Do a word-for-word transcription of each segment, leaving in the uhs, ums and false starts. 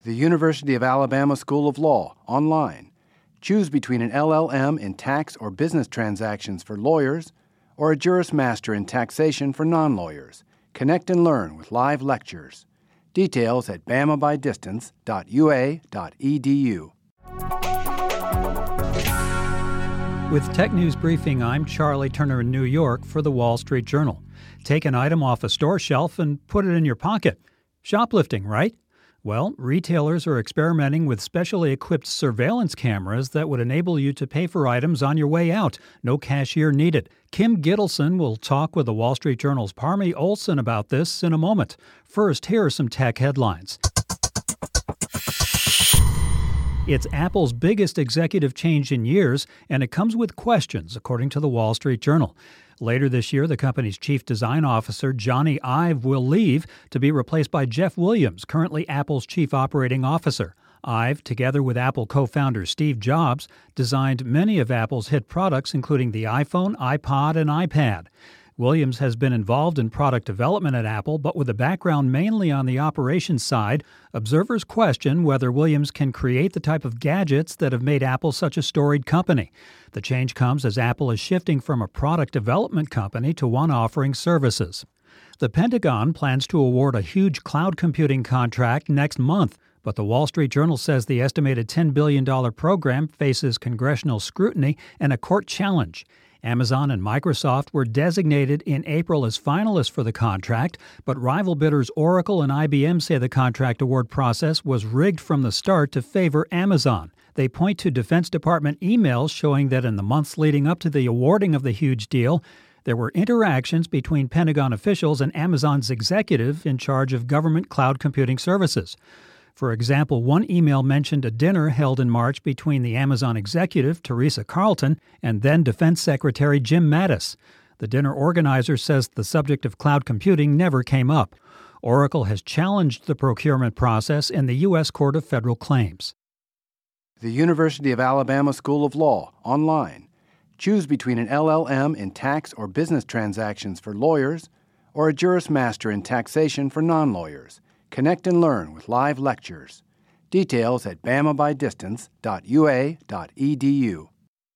The University of Alabama School of Law, online. Choose between an L L M in tax or business transactions for lawyers or a Juris Master in taxation for non-lawyers. Connect and learn with live lectures. Details at bama by distance dot u a dot e d u. With Tech News Briefing, I'm Charlie Turner in New York for the Wall Street Journal. Take an item off a store shelf and put it in your pocket. Shoplifting, right? Well, retailers are experimenting with specially equipped surveillance cameras that would enable you to pay for items on your way out. No cashier needed. Kim Gittleson will talk with the Wall Street Journal's Parmi Olson about this in a moment. First, here are some tech headlines. It's Apple's biggest executive change in years, and it comes with questions, according to the Wall Street Journal. Later this year, the company's chief design officer, Johnny Ive, will leave to be replaced by Jeff Williams, currently Apple's chief operating officer. Ive, together with Apple co-founder Steve Jobs, designed many of Apple's hit products, including the iPhone, iPod, and iPad. Williams has been involved in product development at Apple, but with a background mainly on the operations side, observers question whether Williams can create the type of gadgets that have made Apple such a storied company. The change comes as Apple is shifting from a product development company to one offering services. The Pentagon plans to award a huge cloud computing contract next month, but the Wall Street Journal says the estimated ten billion dollars program faces congressional scrutiny and a court challenge. Amazon and Microsoft were designated in April as finalists for the contract, but rival bidders Oracle and I B M say the contract award process was rigged from the start to favor Amazon. They point to Defense Department emails showing that in the months leading up to the awarding of the huge deal, there were interactions between Pentagon officials and Amazon's executive in charge of government cloud computing services. For example, one email mentioned a dinner held in March between the Amazon executive, Teresa Carlton, and then Defense Secretary Jim Mattis. The dinner organizer says the subject of cloud computing never came up. Oracle has challenged the procurement process in the U S Court of Federal Claims. The University of Alabama School of Law, online. Choose between an L L M in tax or business transactions for lawyers or a Juris Master in taxation for non-lawyers. Connect and learn with live lectures. Details at bama by distance dot u a dot e d u.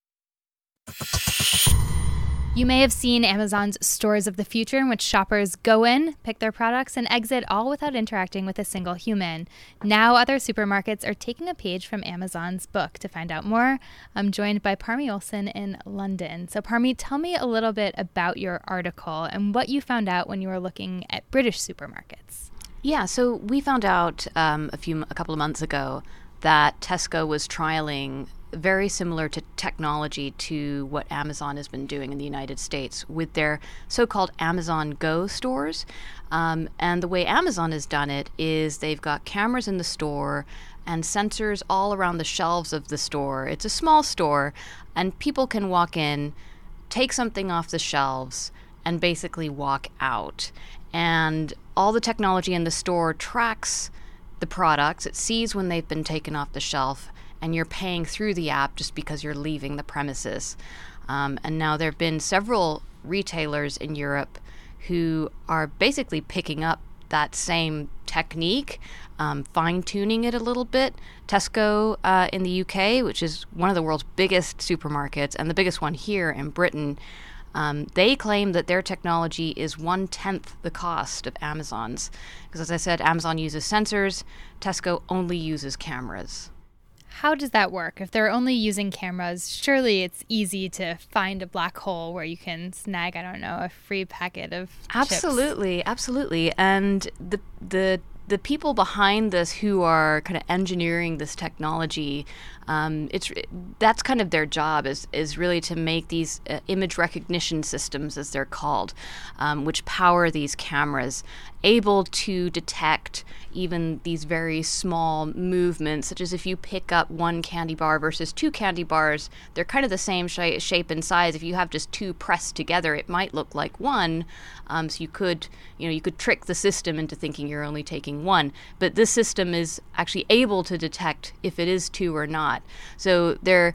You may have seen Amazon's stores of the future, in which shoppers go in, pick their products, and exit all without interacting with a single human. Now other supermarkets are taking a page from Amazon's book. To find out more, I'm joined by Parmi Olson in London. So Parmi, tell me a little bit about your article and what you found out when you were looking at British supermarkets. Yeah, so we found out um, a few, a couple of months ago that Tesco was trialing very similar to technology to what Amazon has been doing in the United States with their so-called Amazon Go stores. Um, and the way Amazon has done it is they've got cameras in the store and sensors all around the shelves of the store. It's a small store, and people can walk in, take something off the shelves, and basically walk out. And all the technology in the store tracks the products. It sees when they've been taken off the shelf, and you're paying through the app just because you're leaving the premises. Um, and now there have been several retailers in Europe who are basically picking up that same technique, um, fine-tuning it a little bit. Tesco uh, in the U K, which is one of the world's biggest supermarkets and the biggest one here in Britain, Um, they claim that their technology is one-tenth the cost of Amazon's. Because as I said, Amazon uses sensors, Tesco only uses cameras. How does that work? If they're only using cameras, surely it's easy to find a black hole where you can snag, I don't know, a free packet of Absolutely, chips. absolutely. And the the the people behind this who are kind of engineering this technology, um, it's that's kind of their job is is really to make these uh, image recognition systems, as they're called, um, which power these cameras, able to detect even these very small movements, such as if you pick up one candy bar versus two candy bars, they're kind of the same sh- shape and size. If you have just two pressed together, it might look like one. Um, so you could, you know, you could trick the system into thinking you're only taking one. But this system is actually able to detect if it is two or not. So they're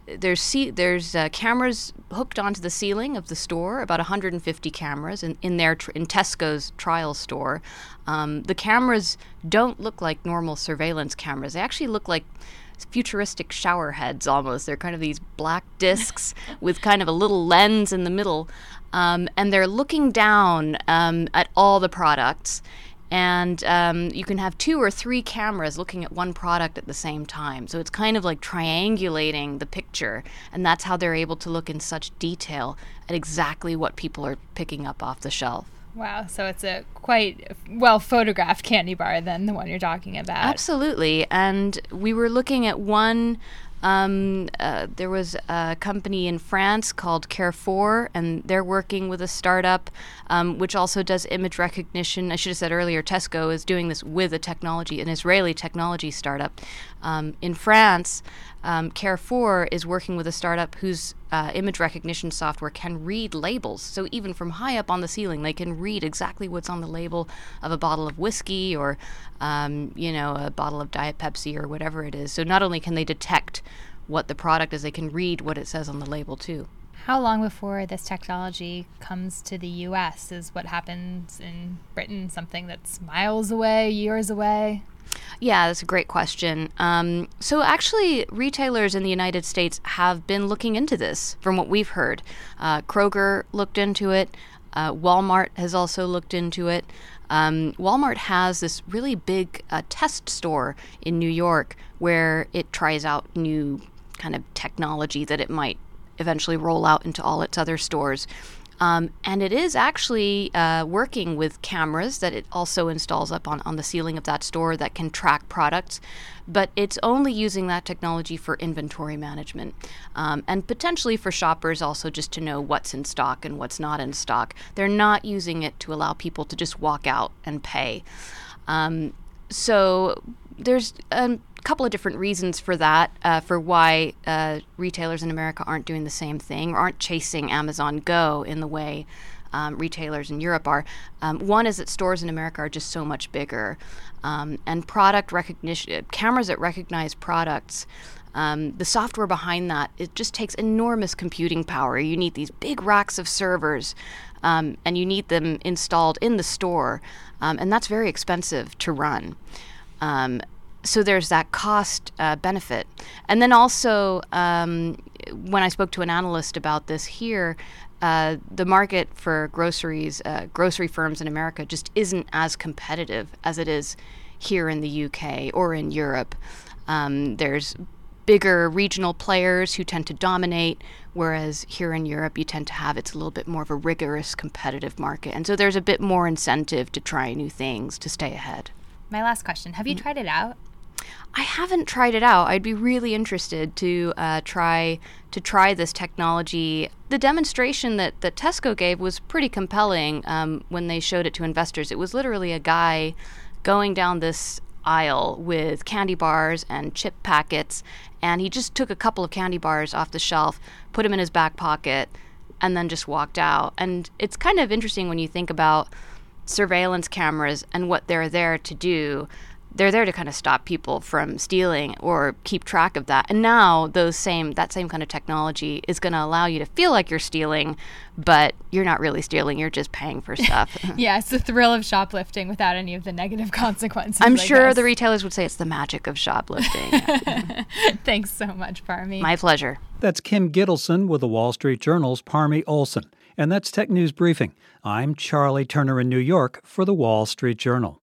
there's ce- there's uh, cameras hooked onto the ceiling of the store, about one hundred fifty cameras in, in their tr- in Tesco's trial store. Um, the cameras don't look like normal surveillance cameras. They actually look like futuristic shower heads almost. They're kind of these black discs with kind of a little lens in the middle. Um, and they're looking down um, at all the products. And um, you can have two or three cameras looking at one product at the same time. So it's kind of like triangulating the picture. And that's how they're able to look in such detail at exactly what people are picking up off the shelf. Wow, so it's a quite well photographed candy bar than the one you're talking about. Absolutely. And we were looking at one. Um, uh, there was a company in France called Carrefour, and they're working with a startup um, which also does image recognition. I should have said earlier, Tesco is doing this with a technology, an Israeli technology startup. Um, in France, um, Carrefour is working with a startup whose uh, image recognition software can read labels. So even from high up on the ceiling, they can read exactly what's on the label of a bottle of whiskey or, um, you know, a bottle of Diet Pepsi or whatever it is. So not only can they detect what the product is, they can read what it says on the label too. How long before this technology comes to the U S? Is what happens in Britain something that's miles away, years away? Yeah, that's a great question. Um, so actually, retailers in the United States have been looking into this, from what we've heard. Uh, Kroger looked into it. Uh, Walmart has also looked into it. Um, Walmart has this really big uh, test store in New York where it tries out new kind of technology that it might eventually roll out into all its other stores. Um, and it is actually uh, working with cameras that it also installs up on, on the ceiling of that store that can track products. But it's only using that technology for inventory management um, and potentially for shoppers also just to know what's in stock and what's not in stock. They're not using it to allow people to just walk out and pay. Um, so there's a couple of different reasons for that, uh, for why uh, retailers in America aren't doing the same thing or aren't chasing Amazon Go in the way um, retailers in Europe are. Um, one is that stores in America are just so much bigger. Um, and product recognition, cameras that recognize products, um, the software behind that, it just takes enormous computing power. You need these big racks of servers, um, and you need them installed in the store. Um, and that's very expensive to run. Um, so there's that cost uh, benefit. And then also, um, when I spoke to an analyst about this here, uh, the market for groceries, uh, grocery firms in America just isn't as competitive as it is here in the U K or in Europe. Um, there's bigger regional players who tend to dominate, whereas here in Europe you tend to have, it's a little bit more of a rigorous competitive market. And so there's a bit more incentive to try new things to stay ahead. My last question, have you tried it out? I haven't tried it out. I'd be really interested to uh, try to try this technology. The demonstration that, that Tesco gave was pretty compelling um, when they showed it to investors. It was literally a guy going down this aisle with candy bars and chip packets, and he just took a couple of candy bars off the shelf, put them in his back pocket, and then just walked out. And it's kind of interesting when you think about surveillance cameras and what they're there to do. They're there to kind of stop people from stealing or keep track of that. And now those same that same kind of technology is going to allow you to feel like you're stealing, but you're not really stealing. You're just paying for stuff. Yeah, it's the thrill of shoplifting without any of the negative consequences. I'm I sure guess. the retailers would say it's the magic of shoplifting. Thanks so much, Parmi. My pleasure. That's Kim Gittleson with the Wall Street Journal's Parmi Olson. And that's Tech News Briefing. I'm Charlie Turner in New York for the Wall Street Journal.